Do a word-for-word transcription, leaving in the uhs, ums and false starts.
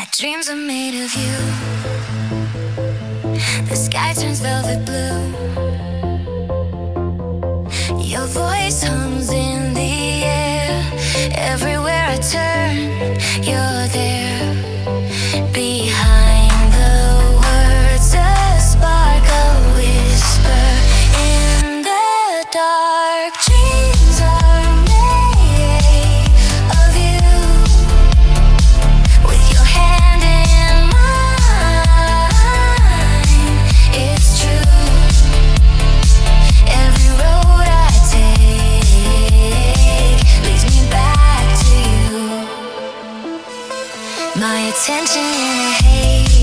Dreams are made of you. The sky turns velvet blue. Your voice hums in the air. Everywhere I turn, you're there. Behind the words, a spark, a whisper in the dark. Dreams are made of you. With your hand in mine, it's true. Every road I take leads me back to you. My attention in a haze.